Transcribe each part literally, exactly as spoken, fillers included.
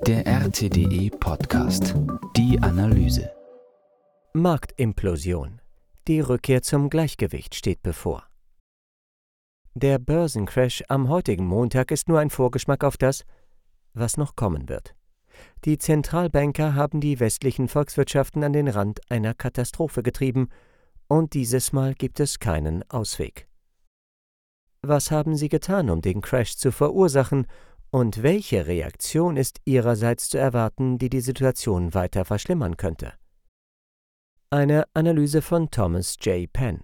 Der R T D E Podcast. Die Analyse. Marktimplosion. Die Rückkehr zum Gleichgewicht steht bevor. Der Börsencrash am heutigen Montag ist nur ein Vorgeschmack auf das, was noch kommen wird. Die Zentralbanker haben die westlichen Volkswirtschaften an den Rand einer Katastrophe getrieben, und dieses Mal gibt es keinen Ausweg. Was haben sie getan, um den Crash zu verursachen, und welche Reaktion ist ihrerseits zu erwarten, die die Situation weiter verschlimmern könnte? Eine Analyse von Thomas J. Penn.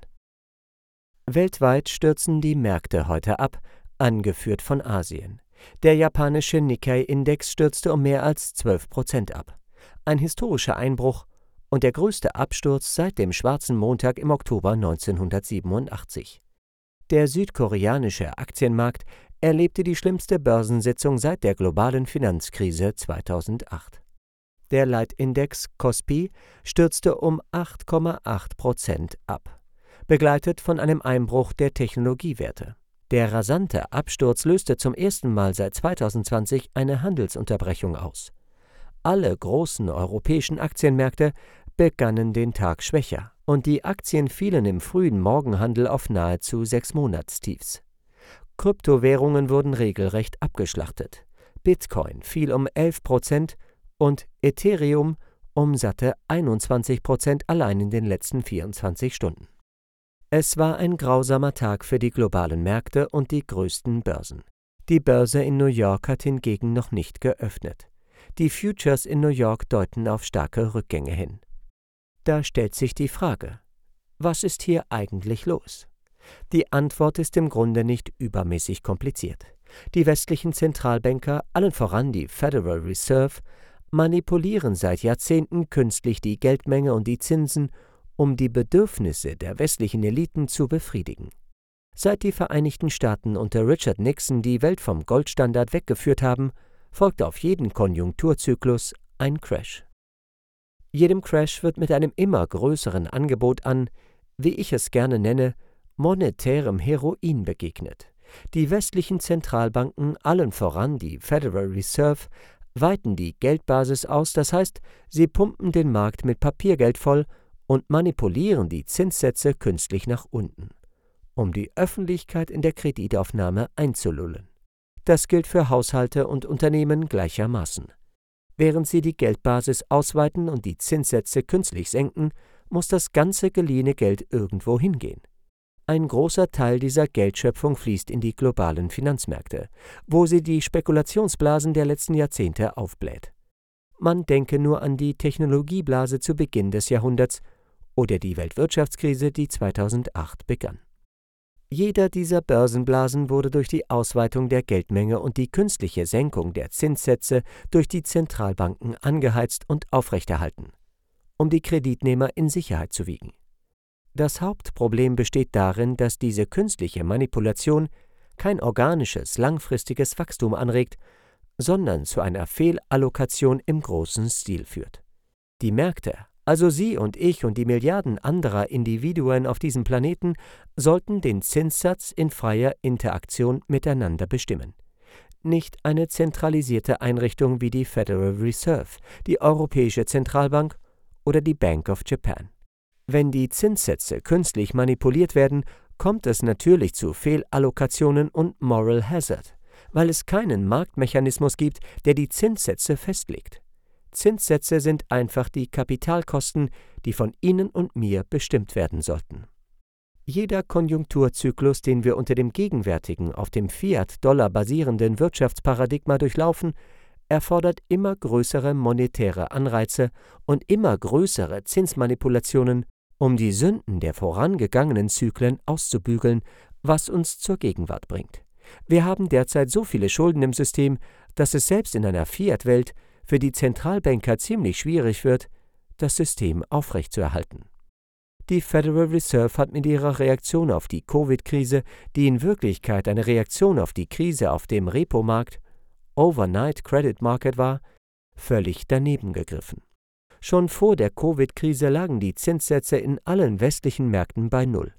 Weltweit stürzen die Märkte heute ab, angeführt von Asien. Der japanische Nikkei-Index stürzte um mehr als zwölf Prozent ab. Ein historischer Einbruch und der größte Absturz seit dem schwarzen Montag im Oktober neunzehnhundertsiebenundachtzig. Der südkoreanische Aktienmarkt erlebte die schlimmste Börsensitzung seit der globalen Finanzkrise zweitausendacht. Der Leitindex Kospi stürzte um acht Komma acht Prozent ab, begleitet von einem Einbruch der Technologiewerte. Der rasante Absturz löste zum ersten Mal seit zweitausendzwanzig eine Handelsunterbrechung aus. Alle großen europäischen Aktienmärkte begannen den Tag schwächer, und die Aktien fielen im frühen Morgenhandel auf nahezu Sechsmonatstiefs. Kryptowährungen wurden regelrecht abgeschlachtet. Bitcoin fiel um elf Prozent und Ethereum um satte einundzwanzig Prozent allein in den letzten vierundzwanzig Stunden. Es war ein grausamer Tag für die globalen Märkte und die größten Börsen. Die Börse in New York hat hingegen noch nicht geöffnet. Die Futures in New York deuten auf starke Rückgänge hin. Da stellt sich die Frage: Was ist hier eigentlich los? Die Antwort ist im Grunde nicht übermäßig kompliziert. Die westlichen Zentralbanker, allen voran die Federal Reserve, manipulieren seit Jahrzehnten künstlich die Geldmenge und die Zinsen, um die Bedürfnisse der westlichen Eliten zu befriedigen. Seit die Vereinigten Staaten unter Richard Nixon die Welt vom Goldstandard weggeführt haben, folgt auf jeden Konjunkturzyklus ein Crash. Jedem Crash wird mit einem immer größeren Angebot an, wie ich es gerne nenne, monetärem Heroin begegnet. Die westlichen Zentralbanken, allen voran die Federal Reserve, weiten die Geldbasis aus, das heißt, sie pumpen den Markt mit Papiergeld voll und manipulieren die Zinssätze künstlich nach unten, um die Öffentlichkeit in der Kreditaufnahme einzulullen. Das gilt für Haushalte und Unternehmen gleichermaßen. Während sie die Geldbasis ausweiten und die Zinssätze künstlich senken, muss das ganze geliehene Geld irgendwo hingehen. Ein großer Teil dieser Geldschöpfung fließt in die globalen Finanzmärkte, wo sie die Spekulationsblasen der letzten Jahrzehnte aufbläht. Man denke nur an die Technologieblase zu Beginn des Jahrhunderts oder die Weltwirtschaftskrise, die zweitausendacht begann. Jeder dieser Börsenblasen wurde durch die Ausweitung der Geldmenge und die künstliche Senkung der Zinssätze durch die Zentralbanken angeheizt und aufrechterhalten, um die Kreditnehmer in Sicherheit zu wiegen. Das Hauptproblem besteht darin, dass diese künstliche Manipulation kein organisches, langfristiges Wachstum anregt, sondern zu einer Fehlallokation im großen Stil führt. Die Märkte, also Sie und ich und die Milliarden anderer Individuen auf diesem Planeten, sollten den Zinssatz in freier Interaktion miteinander bestimmen. Nicht eine zentralisierte Einrichtung wie die Federal Reserve, die Europäische Zentralbank oder die Bank of Japan. Wenn die Zinssätze künstlich manipuliert werden, kommt es natürlich zu Fehlallokationen und Moral Hazard, weil es keinen Marktmechanismus gibt, der die Zinssätze festlegt. Zinssätze sind einfach die Kapitalkosten, die von Ihnen und mir bestimmt werden sollten. Jeder Konjunkturzyklus, den wir unter dem gegenwärtigen, auf dem Fiat-Dollar basierenden Wirtschaftsparadigma durchlaufen, erfordert immer größere monetäre Anreize und immer größere Zinsmanipulationen, um die Sünden der vorangegangenen Zyklen auszubügeln, was uns zur Gegenwart bringt. Wir haben derzeit so viele Schulden im System, dass es selbst in einer Fiat-Welt für die Zentralbanker ziemlich schwierig wird, das System aufrechtzuerhalten. Die Federal Reserve hat mit ihrer Reaktion auf die Covid-Krise, die in Wirklichkeit eine Reaktion auf die Krise auf dem Repo-Markt, Overnight Credit Market war, völlig daneben gegriffen. Schon vor der Covid-Krise lagen die Zinssätze in allen westlichen Märkten bei Null.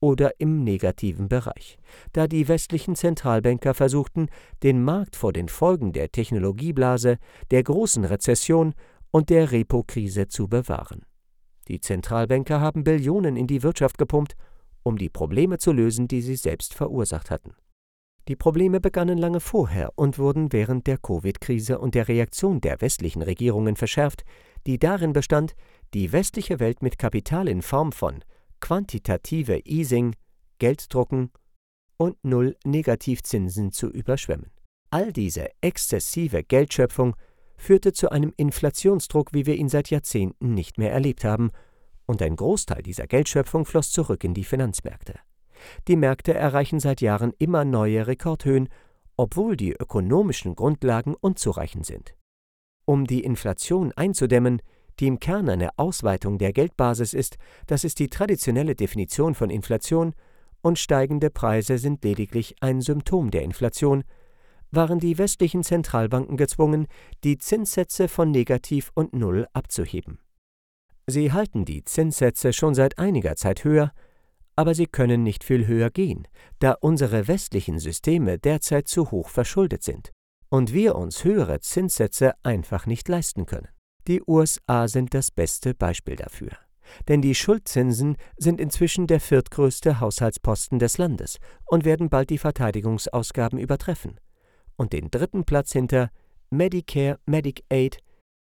oder im negativen Bereich, da die westlichen Zentralbanker versuchten, den Markt vor den Folgen der Technologieblase, der großen Rezession und der Repo-Krise zu bewahren. Die Zentralbanker haben Billionen in die Wirtschaft gepumpt, um die Probleme zu lösen, die sie selbst verursacht hatten. Die Probleme begannen lange vorher und wurden während der Covid-Krise und der Reaktion der westlichen Regierungen verschärft, die darin bestand, die westliche Welt mit Kapital in Form von quantitative Easing, Gelddrucken und Null-Negativzinsen zu überschwemmen. All diese exzessive Geldschöpfung führte zu einem Inflationsdruck, wie wir ihn seit Jahrzehnten nicht mehr erlebt haben, und ein Großteil dieser Geldschöpfung floss zurück in die Finanzmärkte. Die Märkte erreichen seit Jahren immer neue Rekordhöhen, obwohl die ökonomischen Grundlagen unzureichend sind. Um die Inflation einzudämmen, die im Kern eine Ausweitung der Geldbasis ist, das ist die traditionelle Definition von Inflation, und steigende Preise sind lediglich ein Symptom der Inflation, waren die westlichen Zentralbanken gezwungen, die Zinssätze von Negativ und Null abzuheben. Sie halten die Zinssätze schon seit einiger Zeit höher, aber sie können nicht viel höher gehen, da unsere westlichen Systeme derzeit zu hoch verschuldet sind und wir uns höhere Zinssätze einfach nicht leisten können. Die U S A sind das beste Beispiel dafür, denn die Schuldzinsen sind inzwischen der viertgrößte Haushaltsposten des Landes und werden bald die Verteidigungsausgaben übertreffen und den dritten Platz hinter Medicare, Medicaid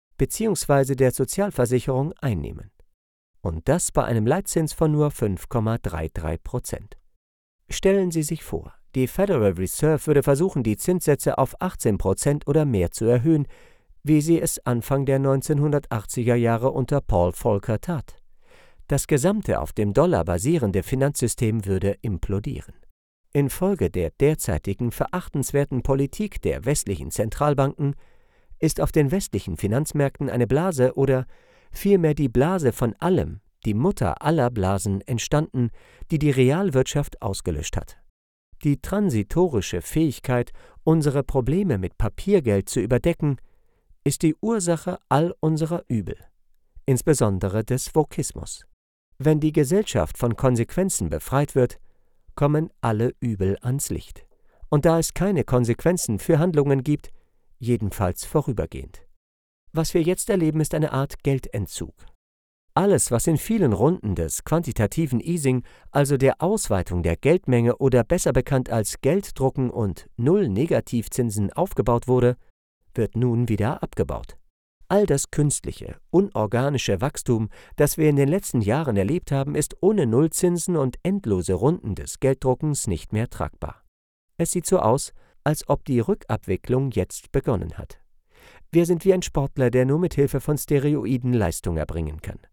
bzw. der Sozialversicherung einnehmen. Und das bei einem Leitzins von nur fünf Komma dreiunddreißig Prozent. Stellen Sie sich vor, die Federal Reserve würde versuchen, die Zinssätze auf achtzehn Prozent oder mehr zu erhöhen, wie sie es Anfang der neunzehnhundertachtziger Jahre unter Paul Volcker tat. Das gesamte auf dem Dollar basierende Finanzsystem würde implodieren. Infolge der derzeitigen verachtenswerten Politik der westlichen Zentralbanken ist auf den westlichen Finanzmärkten eine Blase oder vielmehr die Blase von allem, die Mutter aller Blasen, entstanden, die die Realwirtschaft ausgelöscht hat. Die transitorische Fähigkeit, unsere Probleme mit Papiergeld zu überdecken, ist die Ursache all unserer Übel, insbesondere des Wokismus. Wenn die Gesellschaft von Konsequenzen befreit wird, kommen alle Übel ans Licht. Und da es keine Konsequenzen für Handlungen gibt, jedenfalls vorübergehend. Was wir jetzt erleben, ist eine Art Geldentzug. Alles, was in vielen Runden des quantitativen Easing, also der Ausweitung der Geldmenge oder besser bekannt als Gelddrucken und Null-Negativzinsen aufgebaut wurde, wird nun wieder abgebaut. All das künstliche, unorganische Wachstum, das wir in den letzten Jahren erlebt haben, ist ohne Nullzinsen und endlose Runden des Gelddruckens nicht mehr tragbar. Es sieht so aus, als ob die Rückabwicklung jetzt begonnen hat. Wir sind wie ein Sportler, der nur mit Hilfe von Steroiden Leistung erbringen kann.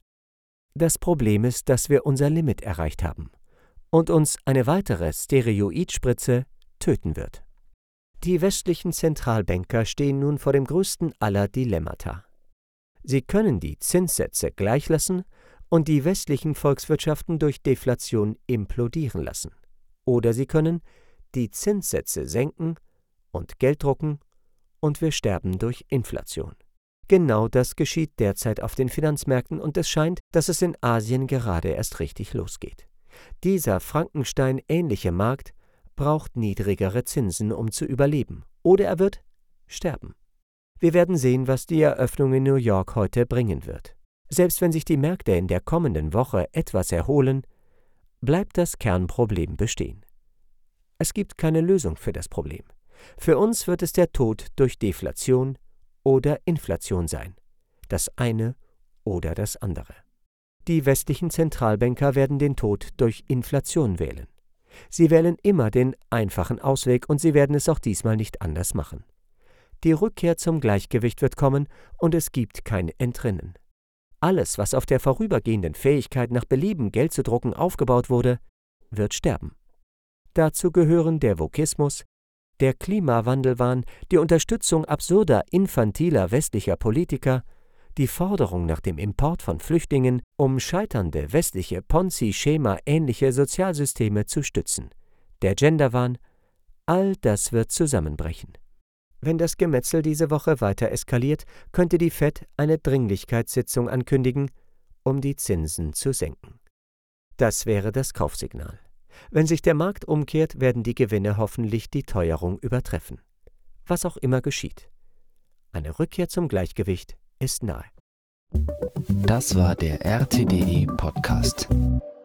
Das Problem ist, dass wir unser Limit erreicht haben und uns eine weitere Steroidspritze töten wird. Die westlichen Zentralbanker stehen nun vor dem größten aller Dilemmata. Sie können die Zinssätze gleich lassen und die westlichen Volkswirtschaften durch Deflation implodieren lassen. Oder sie können die Zinssätze senken und Geld drucken und wir sterben durch Inflation. Genau das geschieht derzeit auf den Finanzmärkten und es scheint, dass es in Asien gerade erst richtig losgeht. Dieser Frankenstein-ähnliche Markt braucht niedrigere Zinsen, um zu überleben, oder er wird sterben. Wir werden sehen, was die Eröffnung in New York heute bringen wird. Selbst wenn sich die Märkte in der kommenden Woche etwas erholen, bleibt das Kernproblem bestehen. Es gibt keine Lösung für das Problem. Für uns wird es der Tod durch Deflation oder Inflation sein, das eine oder das andere. Die westlichen Zentralbanker werden den Tod durch Inflation wählen. Sie wählen immer den einfachen Ausweg und sie werden es auch diesmal nicht anders machen. Die Rückkehr zum Gleichgewicht wird kommen und es gibt kein Entrinnen. Alles, was auf der vorübergehenden Fähigkeit, nach Belieben Geld zu drucken aufgebaut wurde, wird sterben. Dazu gehören der Wokismus, der Klimawandelwahn, die Unterstützung absurder, infantiler westlicher Politiker, die Forderung nach dem Import von Flüchtlingen, um scheiternde westliche Ponzi-Schema-ähnliche Sozialsysteme zu stützen, der Genderwahn, all das wird zusammenbrechen. Wenn das Gemetzel diese Woche weiter eskaliert, könnte die Fed eine Dringlichkeitssitzung ankündigen, um die Zinsen zu senken. Das wäre das Kaufsignal. Wenn sich der Markt umkehrt, werden die Gewinne hoffentlich die Teuerung übertreffen. Was auch immer geschieht. Eine Rückkehr zum Gleichgewicht ist nahe. Das war der R T D E Podcast.